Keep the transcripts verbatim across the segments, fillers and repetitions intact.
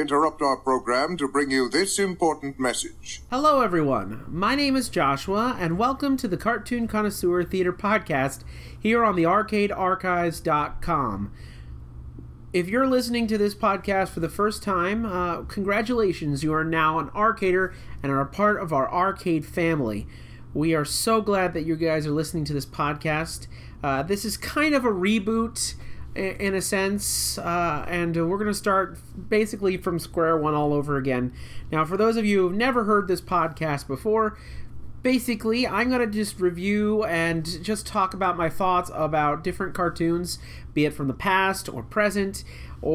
interrupt our program to bring you this important message. Hello, everyone. My name is Joshua, and welcome to the Cartoon Connoisseur Theater Podcast here on the arcade archives dot com. If you're listening to this podcast for the first time, uh, congratulations. You are now an arcader and are a part of our arcade family. We are so glad that you guys are listening to this podcast. Uh, this is kind of a reboot in a sense, uh, and we're going to start basically from square one all over again. Now, for those of you who've never heard this podcast before, basically, I'm going to just review and just talk about my thoughts about different cartoons, be it from the past or present,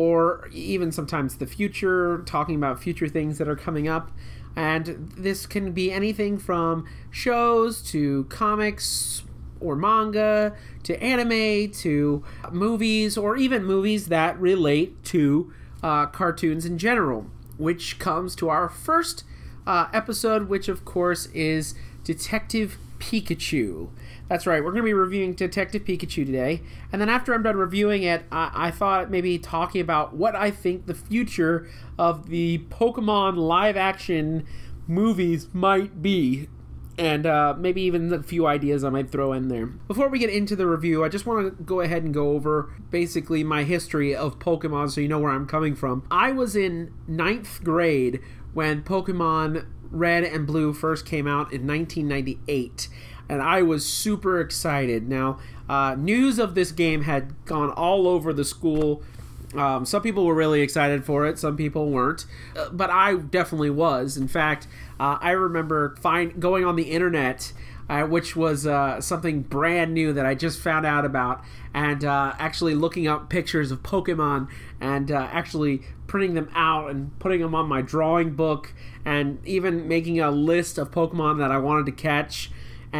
or even sometimes the future, talking about future things that are coming up. And this can be anything from shows to comics or manga to anime to movies, or even movies that relate to uh, cartoons in general, which comes to our first uh, episode, which of course is Detective Pikachu. That's right, we're going to be reviewing Detective Pikachu today, and then after I'm done reviewing it, I, I thought maybe talking about what I think the future of the Pokemon live-action movies might be, and uh, maybe even a few ideas I might throw in there. Before we get into the review, I just want to go ahead and go over basically my history of Pokemon so you know where I'm coming from. I was in ninth grade when Pokemon Red and Blue first came out in nineteen ninety-eight, and I was super excited. Now, uh, news of this game had gone all over the school. Um, some people were really excited for it, some people weren't, uh, but I definitely was. In fact, uh, I remember find, going on the internet, uh, which was uh, something brand new that I just found out about, and uh, actually looking up pictures of Pokemon and uh, actually printing them out and putting them on my drawing book, and even making a list of Pokemon that I wanted to catch,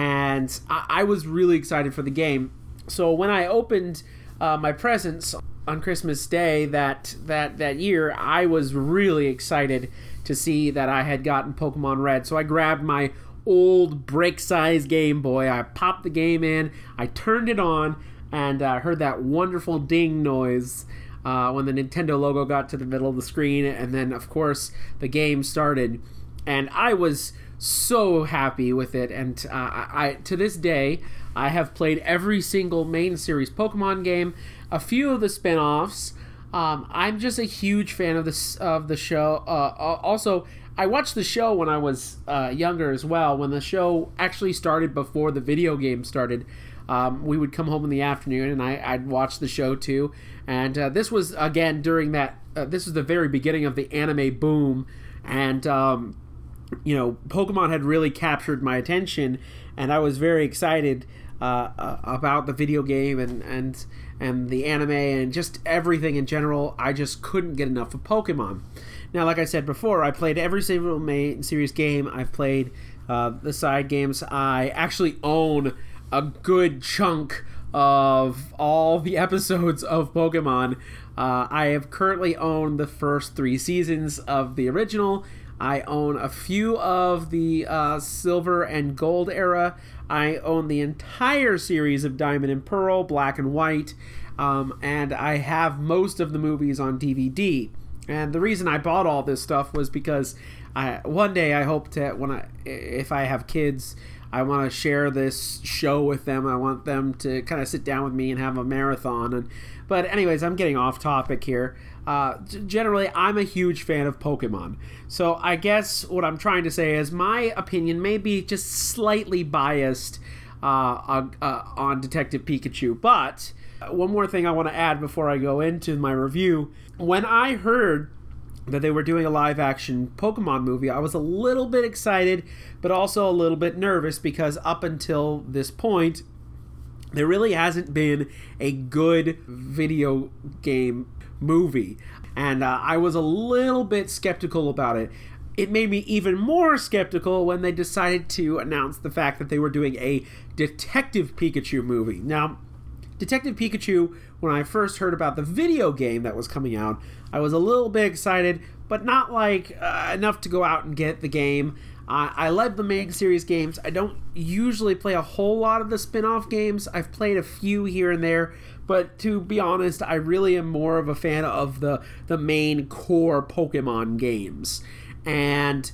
and I, I was really excited for the game. So when I opened uh, my presents on Christmas Day that, that that year, I was really excited to see that I had gotten Pokemon Red. So I grabbed my old brick-size Game Boy, I popped the game in, I turned it on, and uh, heard that wonderful ding noise uh, when the Nintendo logo got to the middle of the screen, and then, of course, the game started. And I was so happy with it, and uh, I, I to this day, I have played every single main series Pokemon game, a few of the spin-offs. Um, I'm just a huge fan of this of the show. Uh, also, I watched the show when I was uh, younger as well. When the show actually started before the video game started, um, we would come home in the afternoon, and I, I'd watch the show too. And uh, this was again during that. Uh, this was the very beginning of the anime boom, and um, you know, Pokemon had really captured my attention, and I was very excited uh, uh, about the video game and and. and the anime and just everything in general. I just couldn't get enough of Pokemon. Now, like I said before, I played every single main series game. I've played uh, the side games. I actually own a good chunk of all the episodes of Pokemon. Uh, I have currently owned the first three seasons of the original. I own a few of the uh, Silver and Gold era. I own the entire series of Diamond and Pearl, Black and White, um, and I have most of the movies on D V D. And the reason I bought all this stuff was because I, one day I hope to, when I, if I have kids, I want to share this show with them. I want them to kind of sit down with me and have a marathon. And but anyways, I'm getting off topic here. Uh, generally, I'm a huge fan of Pokemon. So I guess what I'm trying to say is my opinion may be just slightly biased uh, on, uh, on Detective Pikachu. But one more thing I want to add before I go into my review. When I heard that they were doing a live-action Pokemon movie, I was a little bit excited, but also a little bit nervous, because up until this point, there really hasn't been a good video game movie, and uh, I was a little bit skeptical about it. It made me even more skeptical when they decided to announce the fact that they were doing a Detective Pikachu movie. Now, Detective Pikachu, when I first heard about the video game that was coming out, I was a little bit excited, but not like uh, enough to go out and get the game. Uh, I love the main series games. I don't usually play a whole lot of the spin-off games. I've played a few here and there, but to be honest, I really am more of a fan of the the main core Pokemon games. And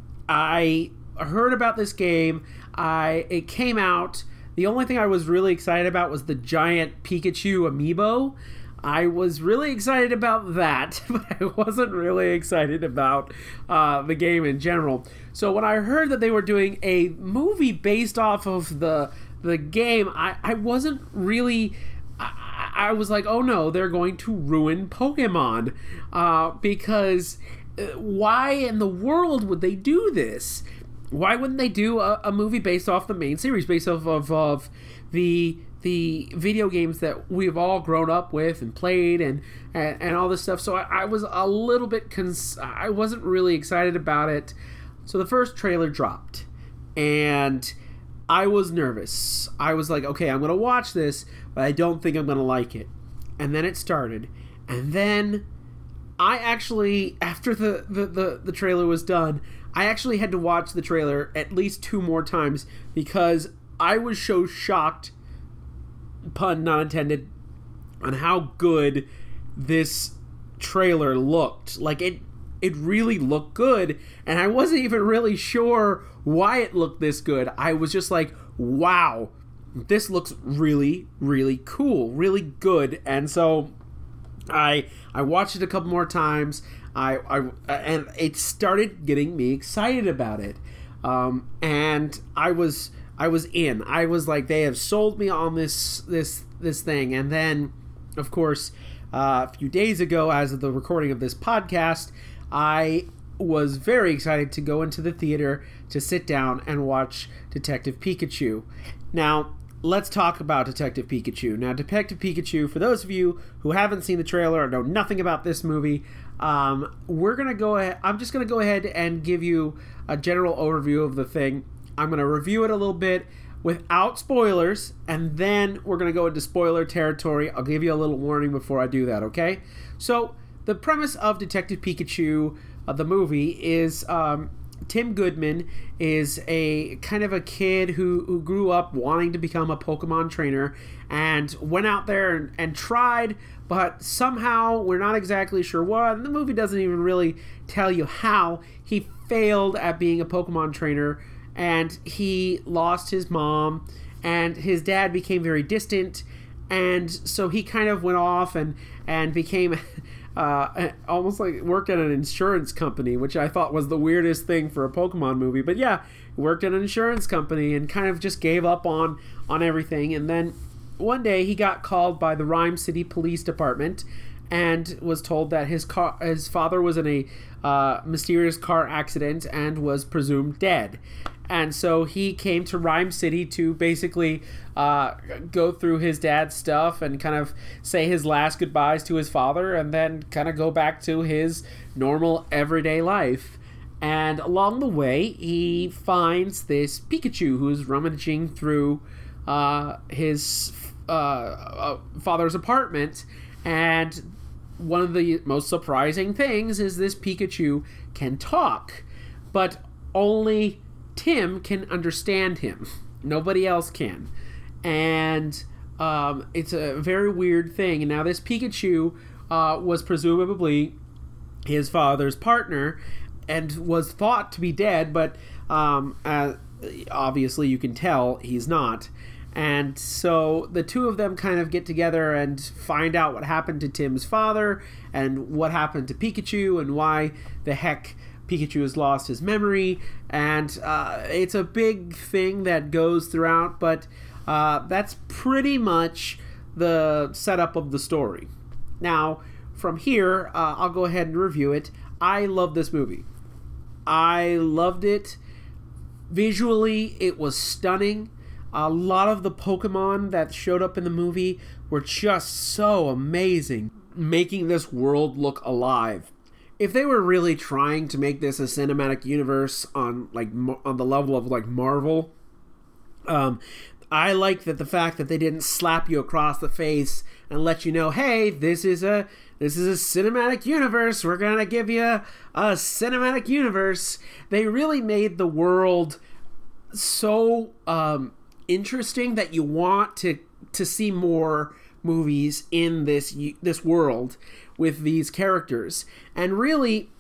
I heard about this game. I it came out. The only thing I was really excited about was the giant Pikachu amiibo. I was really excited about that, but I wasn't really excited about uh, the game in general. So when I heard that they were doing a movie based off of the the game, I, I wasn't really... I, I was like, oh no, they're going to ruin Pokemon. Uh, because why in the world would they do this? Why wouldn't they do a, a movie based off the main series, based off of, of the... the video games that we've all grown up with and played and and, and all this stuff. So I, I was a little bit cons- I wasn't really excited about it. So the first trailer dropped and I was nervous. I was like, okay, I'm gonna watch this, but I don't think I'm gonna like it. And then it started, and then I actually, after the the, the, the trailer was done, I actually had to watch the trailer at least two more times because I was so shocked, pun not intended, on how good this trailer looked. Like, it it really looked good, and I wasn't even really sure why it looked this good. I was just like, wow, this looks really, really cool, really good. And so I I watched it a couple more times. I, I and it started getting me excited about it. Um, and I was I was in. I was like, they have sold me on this this this thing. And then, of course, uh, a few days ago, as of the recording of this podcast, I was very excited to go into the theater to sit down and watch Detective Pikachu. Now, let's talk about Detective Pikachu. Now, Detective Pikachu, for those of you who haven't seen the trailer or know nothing about this movie, um, we're gonna go ahead. I'm just gonna go ahead and give you a general overview of the thing. I'm gonna review it a little bit without spoilers, and then we're gonna go into spoiler territory. I'll give you a little warning before I do that, okay? So, the premise of Detective Pikachu, uh, the movie, is um, Tim Goodman is a kind of a kid who, who grew up wanting to become a Pokemon trainer and went out there and, and tried, but somehow, we're not exactly sure what, and the movie doesn't even really tell you how, he failed at being a Pokemon trainer, and he lost his mom, and his dad became very distant, and so he kind of went off and, and became... Uh, almost like worked at an insurance company, which I thought was the weirdest thing for a Pokemon movie. But yeah, worked at an insurance company and kind of just gave up on, on everything. And then one day he got called by the Rhyme City Police Department and was told that his car, his father was in a uh, mysterious car accident and was presumed dead. And so he came to Rhyme City to basically uh, go through his dad's stuff and kind of say his last goodbyes to his father and then kind of go back to his normal everyday life. And along the way, he finds this Pikachu who's rummaging through uh, his uh, uh, father's apartment. And one of the most surprising things is this Pikachu can talk, but only Tim can understand him. Nobody else can. And um, it's a very weird thing. And now this Pikachu uh, was presumably his father's partner and was thought to be dead, but um, uh, obviously you can tell he's not. And so the two of them kind of get together and find out what happened to Tim's father and what happened to Pikachu and why the heck Pikachu has lost his memory. And uh, it's a big thing that goes throughout, but uh, that's pretty much the setup of the story. Now, from here, uh, I'll go ahead and review it. I love this movie. I loved it. Visually, it was stunning. A lot of the Pokemon that showed up in the movie were just so amazing, making this world look alive. If they were really trying to make this a cinematic universe on like on the level of like Marvel, um, I like that the fact that they didn't slap you across the face and let you know, hey, this is a this is a cinematic universe. We're gonna give you a, a cinematic universe. They really made the world so um, interesting that you want to to see more movies in this this world with these characters. And really,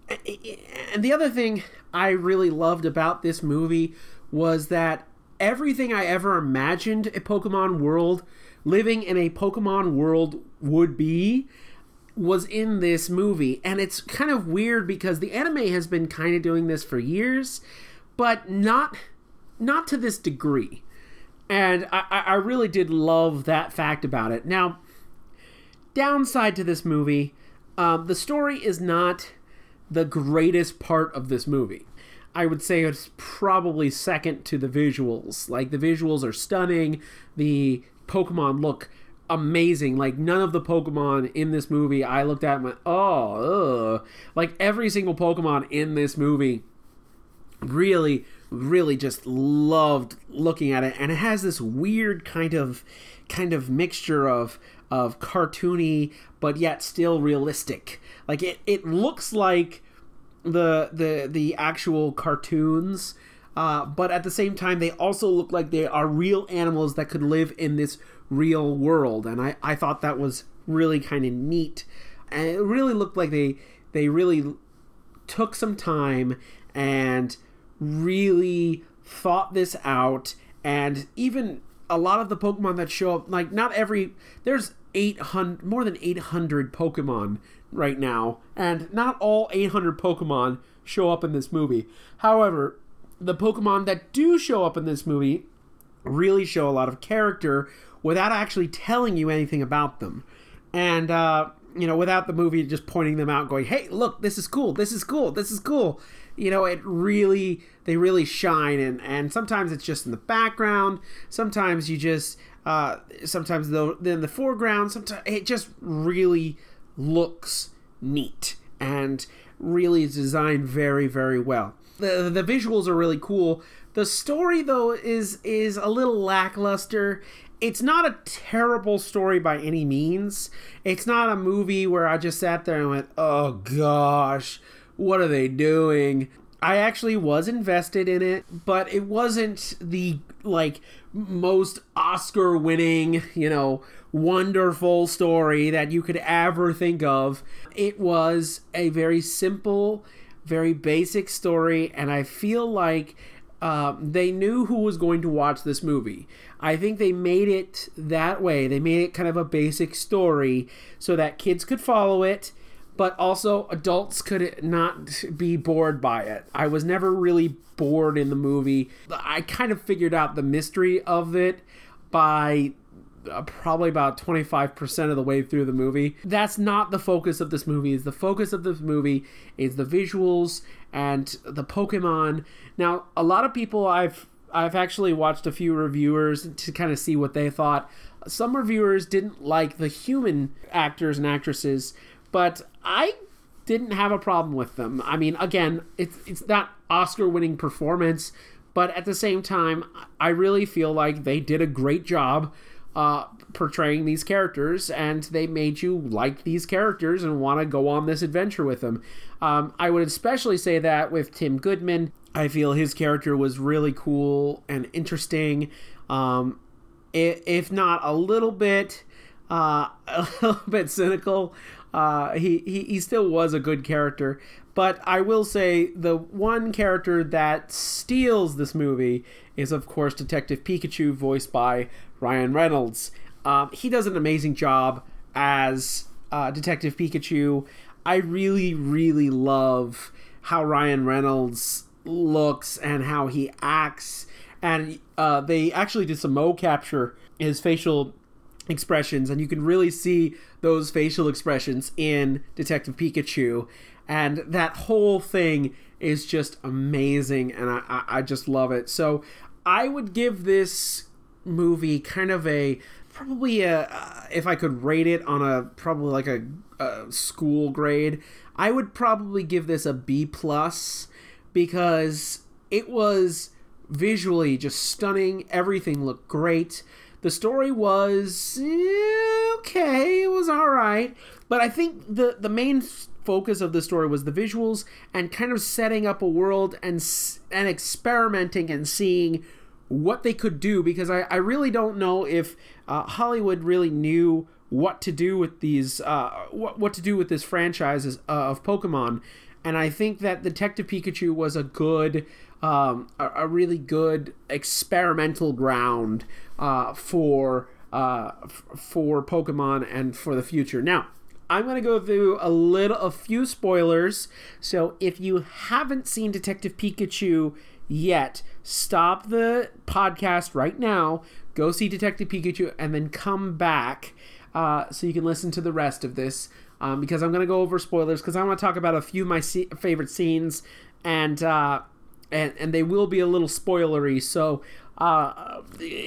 and the other thing I really loved about this movie was that everything I ever imagined a Pokemon world, living in a Pokemon world would be, was in this movie. And it's kind of weird because the anime has been kind of doing this for years, but not not to this degree. And I, I really did love that fact about it. Now, downside to this movie, um, the story is not the greatest part of this movie. I would say it's probably second to the visuals. Like, the visuals are stunning. The Pokemon look amazing. Like, none of the Pokemon in this movie I looked at and went, oh, ugh. Like, every single Pokemon in this movie really, really just loved looking at it. And it has this weird kind of kind of mixture of of cartoony but yet still realistic. Like, it, it looks like the the the actual cartoons, uh, but at the same time they also look like they are real animals that could live in this real world. And I, I thought that was really kind of neat. And it really looked like they they really took some time and really thought this out. And even a lot of the Pokemon that show up, like, not every, there's eight hundred, more than eight hundred Pokemon right now, and not all eight hundred Pokemon show up in this movie. However, the Pokemon that do show up in this movie really show a lot of character without actually telling you anything about them. And, uh, you know, without the movie just pointing them out, going, hey, look, this is cool, this is cool, this is cool. You know, it really, they really shine, and, and sometimes it's just in the background, sometimes you just, uh, sometimes they're in the foreground, sometimes it just really looks neat and really is designed very, very well. The the visuals are really cool. The story, though, is is a little lackluster. It's not a terrible story by any means. It's not a movie where I just sat there and went, oh gosh, what are they doing? I actually was invested in it, but it wasn't the, like, most Oscar-winning, you know, wonderful story that you could ever think of. It was a very simple, very basic story, and I feel like uh, they knew who was going to watch this movie. I think they made it that way. They made it kind of a basic story so that kids could follow it, but also adults could not be bored by it. I was never really bored in the movie. I kind of figured out the mystery of it by uh, probably about twenty-five percent of the way through the movie. That's not the focus of this movie. The focus of this movie is the visuals and the Pokemon. Now, a lot of people, I've I've actually watched a few reviewers to kind of see what they thought. Some reviewers didn't like the human actors and actresses, but I didn't have a problem with them. I mean, again, it's it's not Oscar-winning performance, but at the same time, I really feel like they did a great job uh, portraying these characters, and they made you like these characters and want to go on this adventure with them. Um, I would especially say that with Tim Goodman. I feel his character was really cool and interesting, um, if not a little bit, uh, a little bit cynical. Uh, he, he, he still was a good character, but I will say the one character that steals this movie is, of course, Detective Pikachu, voiced by Ryan Reynolds. Um, he does an amazing job as uh, Detective Pikachu. I really, really love how Ryan Reynolds looks and how he acts, and uh, they actually did some mo capture his facial expressions, and you can really see those facial expressions in Detective Pikachu, and that whole thing is just amazing, and I, I, I just love it. So I would give this movie kind of a, probably a, uh, if I could rate it on a, probably like a, a school grade, I would probably give this a B plus, because it was visually just stunning. Everything looked great. The story was eh, okay, it was alright, but I think the, the main focus of the story was the visuals and kind of setting up a world and and experimenting and seeing what they could do, because I, I really don't know if uh, Hollywood really knew what to do with these, uh, what, what to do with this franchise uh, of Pokemon. And I think that Detective Pikachu was a good, um, a, a really good experimental ground uh, for uh, f- for Pokemon and for the future. Now, I'm going to go through a little, a few spoilers. So if you haven't seen Detective Pikachu yet, stop the podcast right now, go see Detective Pikachu, and then come back uh, so you can listen to the rest of this. Um, because I'm going to go over spoilers, because I want to talk about a few of my se- favorite scenes, and uh, and and they will be a little spoilery. So uh,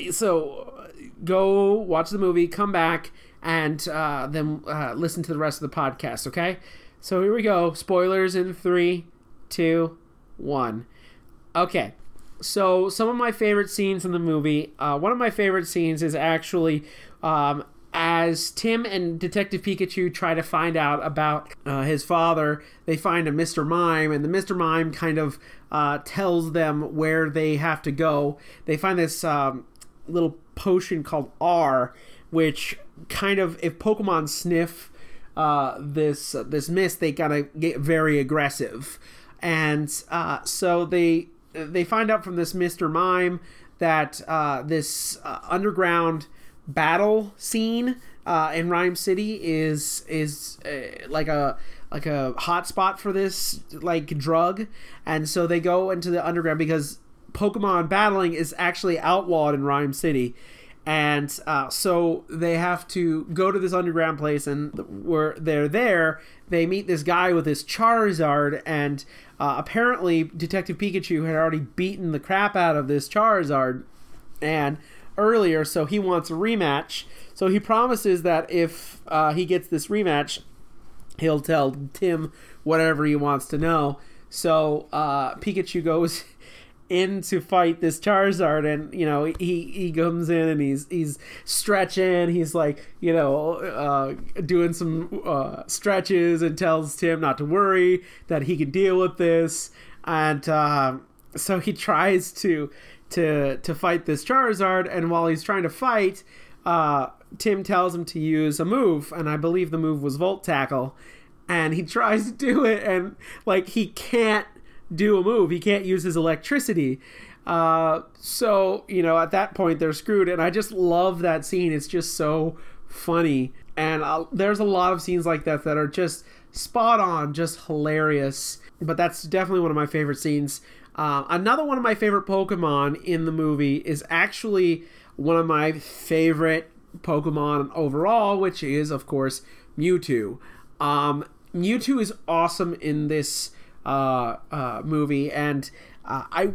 so go watch the movie, come back, and uh, then uh, listen to the rest of the podcast. Okay? So here we go. Spoilers in three, two, one. Okay. So some of my favorite scenes in the movie. Uh, one of my favorite scenes is actually. Um, As Tim and Detective Pikachu try to find out about uh, his father, they find a Mister Mime, and the Mister Mime kind of uh, tells them where they have to go. They find this um, little potion called R, which kind of, if Pokemon sniff uh, this uh, this mist, they gotta get very aggressive. And uh, so they they find out from this Mister Mime that uh, this uh, underground battle scene uh, in Rhyme City is is uh, like a like a hot spot for this like drug, and so they go into the underground because Pokemon battling is actually outlawed in Rhyme City, and uh, so they have to go to this underground place, and where they're there, they meet this guy with this Charizard, and uh, apparently Detective Pikachu had already beaten the crap out of this Charizard, and earlier, so he wants a rematch. So he promises that if uh, he gets this rematch, he'll tell Tim whatever he wants to know. So uh, Pikachu goes in to fight this Charizard, and you know he he comes in and he's he's stretching. He's like you know uh, doing some uh, stretches and tells Tim not to worry, that he can deal with this. And uh, so he tries to. to to fight this Charizard, and while he's trying to fight, uh, Tim tells him to use a move, and I believe the move was Volt Tackle, and he tries to do it, and like he can't do a move, he can't use his electricity, uh, so you know at that point they're screwed, and I just love that scene. It's just so funny, and I'll, there's a lot of scenes like that that are just spot on, just hilarious, but that's definitely one of my favorite scenes. Uh, another one of my favorite Pokemon in the movie is actually one of my favorite Pokemon overall, which is, of course, Mewtwo. Um, Mewtwo is awesome in this uh, uh, movie, and uh, I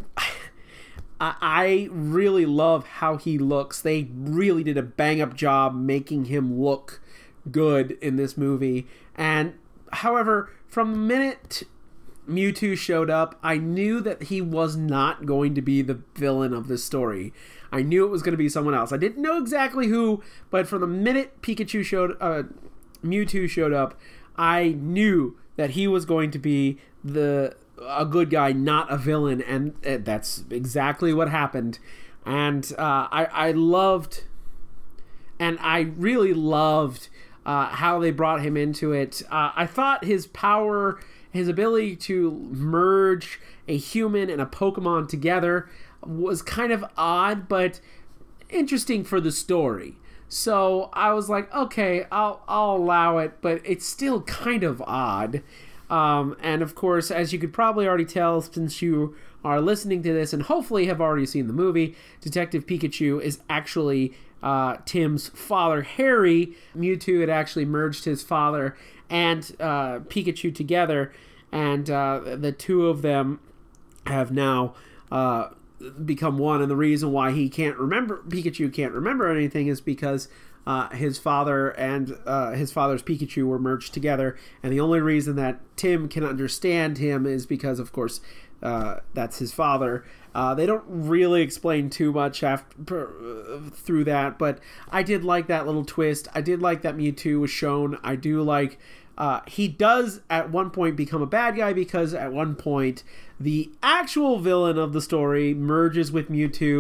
I really love how he looks. They really did a bang-up job making him look good in this movie. And, however, from the minute Mewtwo showed up, I knew that he was not going to be the villain of this story. I knew it was going to be someone else. I didn't know exactly who, but from the minute Pikachu showed, uh, Mewtwo showed up, I knew that he was going to be the a good guy, not a villain, and uh, that's exactly what happened. And uh, I, I loved, and I really loved uh, how they brought him into it. Uh, I thought his power. His ability to merge a human and a Pokemon together was kind of odd, but interesting for the story. So I was like, okay, I'll I'll allow it, but it's still kind of odd. Um, and of course, as you could probably already tell since you are listening to this and hopefully have already seen the movie, Detective Pikachu is actually uh, Tim's father, Harry. Mewtwo had actually merged his father and uh, Pikachu together, and uh, the two of them have now uh, become one. And the reason why he can't remember, Pikachu can't remember anything, is because uh, his father and uh, his father's Pikachu were merged together. And the only reason that Tim can understand him is because, of course, uh, that's his father. Uh, they don't really explain too much after uh, through that, but I did like that little twist. I did like that Mewtwo was shown. I do like uh, he does at one point become a bad guy, because at one point the actual villain of the story merges with Mewtwo,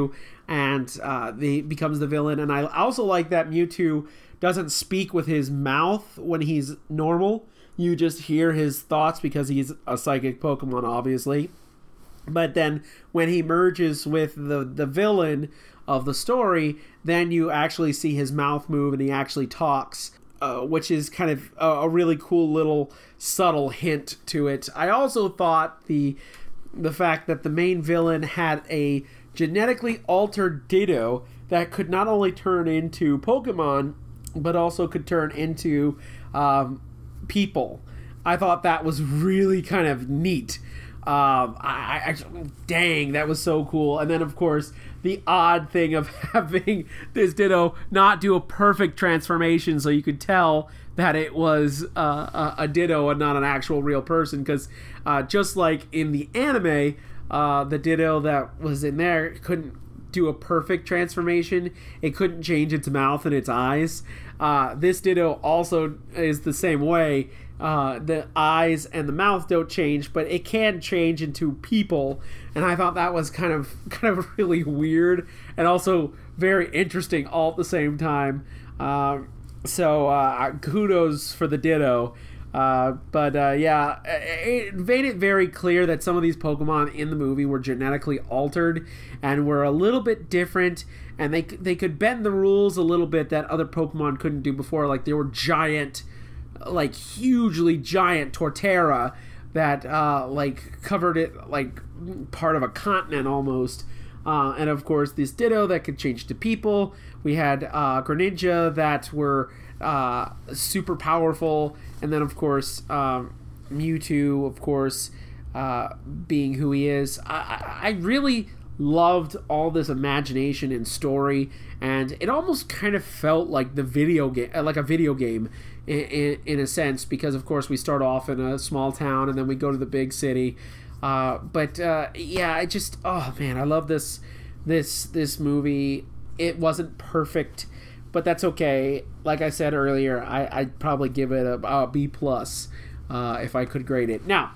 and uh, he becomes the villain. And I also like that Mewtwo doesn't speak with his mouth when he's normal. You just hear his thoughts because he's a psychic Pokemon, obviously. But then when he merges with the, the villain of the story, then you actually see his mouth move and he actually talks, uh, which is kind of a, a really cool little subtle hint to it. I also thought the the fact that the main villain had a genetically altered Ditto that could not only turn into Pokemon, but also could turn into um, people. I thought that was really kind of neat. Um, I, I, dang, that was so cool. And then, of course, the odd thing of having this Ditto not do a perfect transformation so you could tell that it was uh, a, a Ditto and not an actual real person. Because uh, just like in the anime, uh, the Ditto that was in there couldn't do a perfect transformation. It couldn't change its mouth and its eyes. Uh, this Ditto also is the same way. Uh, the eyes and the mouth don't change, but it can change into people, and I thought that was kind of kind of really weird and also very interesting all at the same time. Uh, so uh, kudos for the Ditto. Uh, but uh, yeah, it made it very clear that some of these Pokemon in the movie were genetically altered and were a little bit different, and they they could bend the rules a little bit that other Pokemon couldn't do before. Like they were giant. Like hugely giant Torterra that uh, like covered it like part of a continent almost, uh, and of course this Ditto that could change to people. We had uh, Greninja that were uh, super powerful, and then of course um, Mewtwo, of course, uh, being who he is. I, I really loved all this imagination and story, and it almost kind of felt like the video game, like a video game. In, in, in a sense, because of course we start off in a small town and then we go to the big city. Uh, but uh, yeah, I just oh man, I love this this this movie. It wasn't perfect, but that's okay. Like I said earlier, I, I'd probably give it a, a B plus uh, if I could grade it. Now,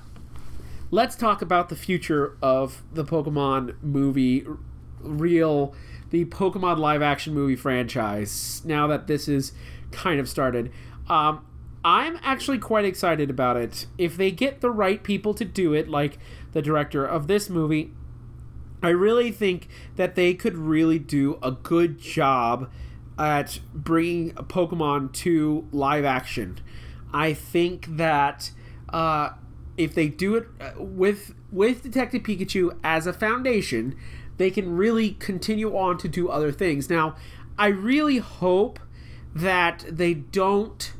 let's talk about the future of the Pokemon movie, real the Pokemon live action movie franchise. Now that this is kind of started. Um, I'm actually quite excited about it. If they get the right people to do it, like the director of this movie, I really think that they could really do a good job at bringing Pokemon to live action. I think that uh, if they do it with with Detective Pikachu as a foundation, they can really continue on to do other things. Now, I really hope that they don't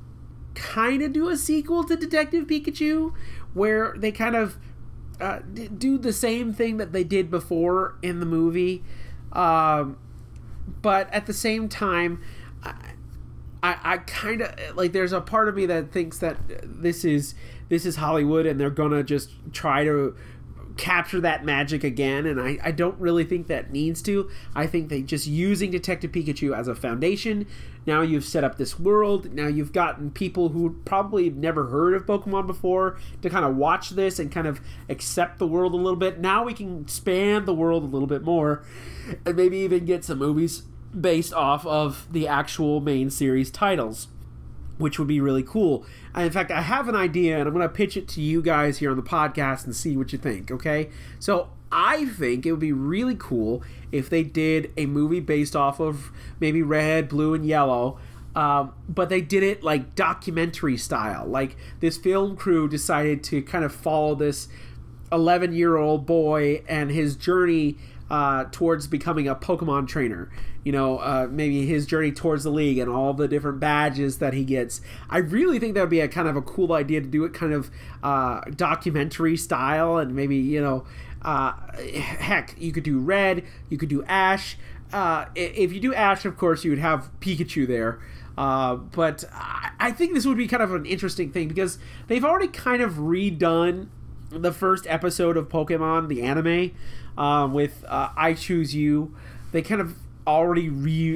kind of do a sequel to Detective Pikachu where they kind of uh, do the same thing that they did before in the movie, um, but at the same time I, I, I kind of like there's a part of me that thinks that this is this is Hollywood and they're gonna just try to capture that magic again, and I, I don't really think that needs to. I think they just using Detective Pikachu as a foundation. Now you've set up this world. Now you've gotten people who probably never heard of Pokemon before to kind of watch this and kind of accept the world a little bit. Now we can expand the world a little bit more and maybe even get some movies based off of the actual main series titles, which would be really cool. In fact, I have an idea, and I'm going to pitch it to you guys here on the podcast and see what you think, okay? So I think it would be really cool if they did a movie based off of maybe Red, Blue, and Yellow, um, but they did it like documentary style. Like this film crew decided to kind of follow this eleven-year-old boy and his journey uh, towards becoming a Pokemon trainer. You know, uh, maybe his journey towards the league and all the different badges that he gets. I really think that would be a kind of a cool idea to do it kind of uh, documentary style, and maybe, you know, uh, heck, you could do Red, you could do Ash. Uh, if you do Ash, of course, you would have Pikachu there. Uh, but I think this would be kind of an interesting thing because they've already kind of redone the first episode of Pokemon, the anime, um, with uh, I Choose You. They kind of already re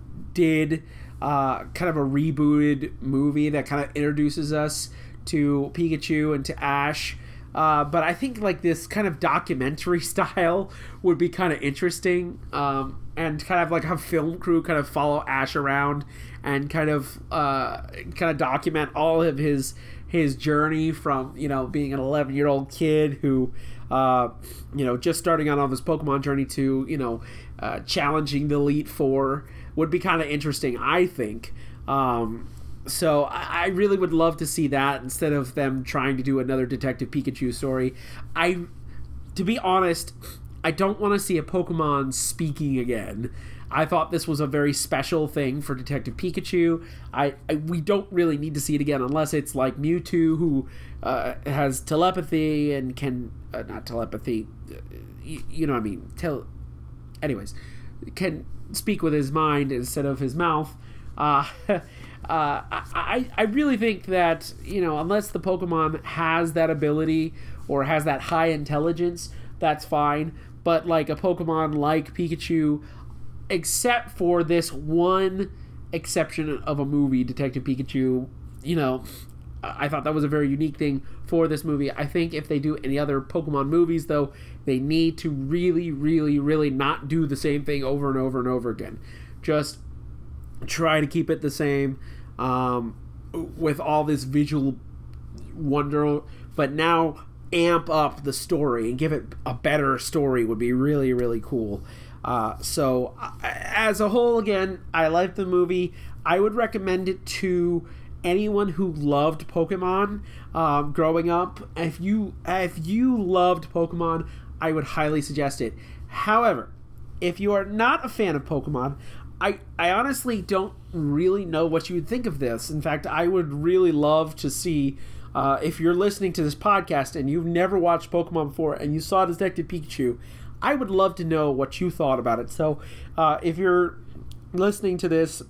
did uh, kind of a rebooted movie that kind of introduces us to Pikachu and to Ash. Uh, but I think like this kind of documentary style would be kind of interesting, um, and kind of like have film crew kind of follow Ash around and kind of uh, kind of document all of his his journey from, you know, being an eleven year old kid who, uh, you know, just starting out on this Pokemon journey to, you know, uh, challenging the Elite Four would be kind of interesting, I think. Um, So I really would love to see that instead of them trying to do another Detective Pikachu story. I, to be honest, I don't want to see a Pokemon speaking again. I thought this was a very special thing for Detective Pikachu. I, I we don't really need to see it again unless it's like Mewtwo, who uh, has telepathy and can uh, not telepathy. You, you know what I mean? Tele- Anyways, can speak with his mind instead of his mouth. Uh, Uh, I, I really think that, you know, unless the Pokemon has that ability or has that high intelligence, that's fine. But like a Pokemon like Pikachu, except for this one exception of a movie, Detective Pikachu, you know, I thought that was a very unique thing for this movie. I think if they do any other Pokemon movies, though, they need to really, really, really not do the same thing over and over and over again. Just try to keep it the same, um, with all this visual wonder, but now amp up the story and give it a better story would be really, really cool. Uh, so, as a whole, again, I like the movie. I would recommend it to anyone who loved Pokemon um, growing up. If you if you loved Pokemon, I would highly suggest it. However, if you are not a fan of Pokemon, I, I honestly don't really know what you would think of this. In fact, I would really love to see, uh, if you're listening to this podcast and you've never watched Pokemon before and you saw Detective Pikachu, I would love to know what you thought about it. So uh, if you're listening to this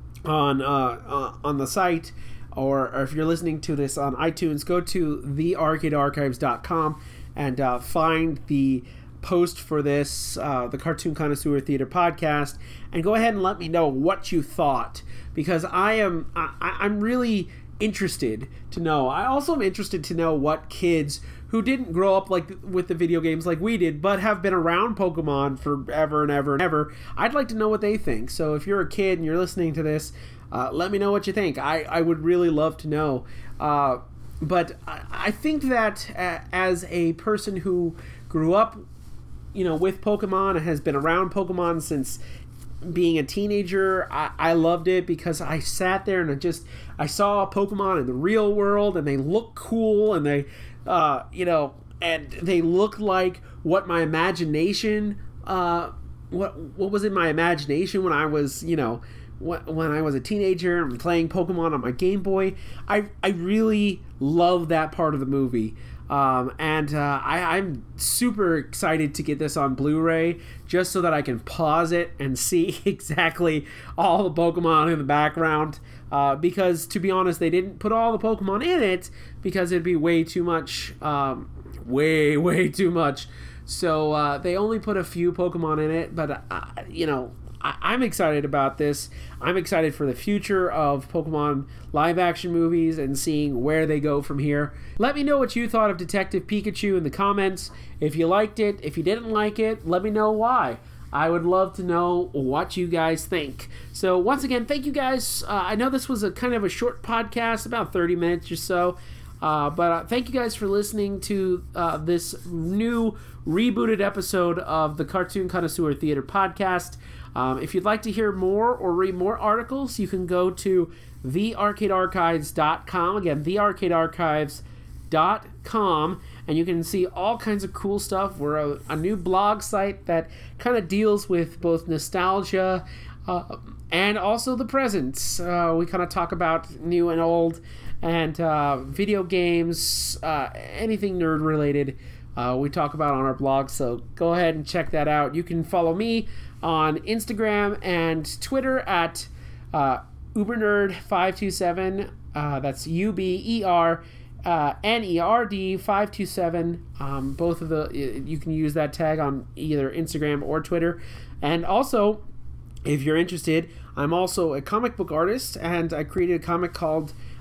on uh, uh, on the site, or, or if you're listening to this on iTunes, go to the arcade archives dot com and uh, find the post for this, uh, the Cartoon Connoisseur Theater podcast, and go ahead and let me know what you thought, because I am I, I'm really interested to know. I also am interested to know what kids who didn't grow up like with the video games like we did, but have been around Pokemon forever and ever and ever. I'd like to know what they think. So if you're a kid and you're listening to this, uh, let me know what you think. I, I would really love to know. Uh, but I, I think that uh, as a person who grew up, you know, with Pokemon and has been around Pokemon since being a teenager, I, I loved it because I sat there and I just I saw a Pokemon in the real world, and they look cool, and they uh, you know, and they look like what my imagination uh, what what was in my imagination when I was, you know, when I was a teenager and playing Pokemon on my Game Boy. I I really love that part of the movie. Um, and uh, I, I'm super excited to get this on Blu-ray just so that I can pause it and see exactly all the Pokemon in the background. Uh, because, to be honest, they didn't put all the Pokemon in it because it'd be way too much. Um, way, way too much. So uh, they only put a few Pokemon in it. But, uh, you know, I- I'm excited about this. I'm excited for the future of Pokemon live-action movies and seeing where they go from here. Let me know what you thought of Detective Pikachu in the comments. If you liked it, if you didn't like it, let me know why. I would love to know what you guys think. So once again, thank you guys. Uh, I know this was a kind of a short podcast, about thirty minutes or so. Uh, but uh, thank you guys for listening to uh, this new rebooted episode of the Cartoon Connoisseur Theater podcast. Um, if you'd like to hear more or read more articles, you can go to the arcade archives dot com. Again, the arcade archives dot com, and you can see all kinds of cool stuff. We're a, a new blog site that kind of deals with both nostalgia uh, and also the present. Uh, we kind of talk about new and old, and uh, video games, uh, anything nerd related. Uh, we talk about on our blog, so go ahead and check that out. You can follow me on Instagram and Twitter at uh, ubernerd five two seven. Uh, that's U B E R uh, N E R D five two seven. Um, both of the, you can use that tag on either Instagram or Twitter. And also, if you're interested, I'm also a comic book artist, and I created a comic called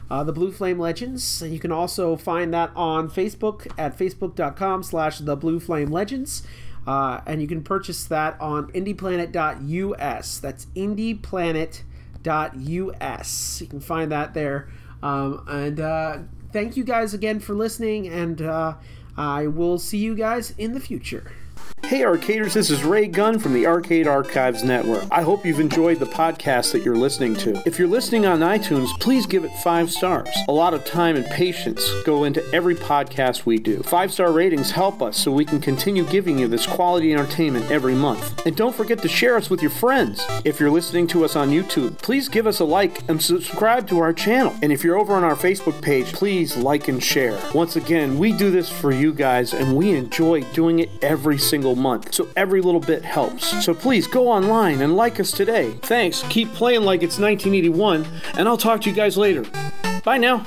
uh, the Blue Flame Legends. You can also find that on Facebook at facebook.com slash the Blue Flame Legends. Uh, and you can purchase that on indie planet dot U S. That's indie planet dot U S. You can find that there. Um, and uh, thank you guys again for listening, and uh, I will see you guys in the future. Hey Arcaders, this is Ray Gunn from the Arcade Archives Network. I hope you've enjoyed the podcast that you're listening to. If you're listening on iTunes, please give it five stars. A lot of time and patience go into every podcast we do. Five-star ratings help us so we can continue giving you this quality entertainment every month. And don't forget to share us with your friends. If you're listening to us on YouTube, please give us a like and subscribe to our channel. And if you're over on our Facebook page, please like and share. Once again, we do this for you guys, and we enjoy doing it every single month, so every little bit helps. So please go online and like us today. Thanks, keep playing like it's nineteen eighty-one, and I'll talk to you guys later. Bye now.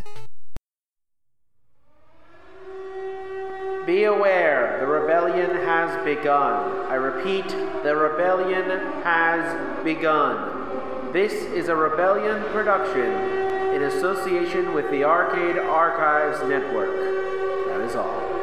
Be aware, the rebellion has begun. I repeat, the rebellion has begun. This is a Rebellion production in association with the Arcade Archives Network. That is all.